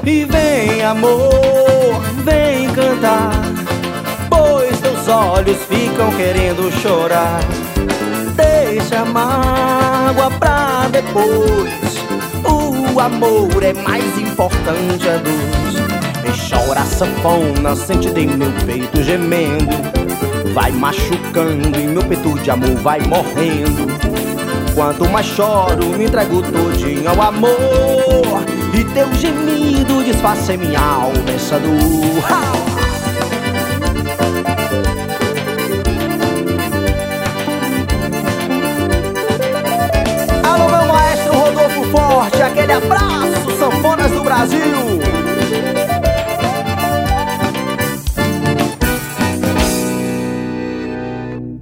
E vem amor, vem cantar, pois teus olhos ficam querendo chorar. Deixa a mágoa pra depois, o amor é mais importante a dos. Chora a sanfona, sente em meu peito gemendo, vai machucando e meu peito de amor vai morrendo. Quanto mais choro, me entrego todinho ao amor, e teu gemido disfarça em minha alma essa dor. Alô, meu maestro Rodolfo Forte, aquele abraço.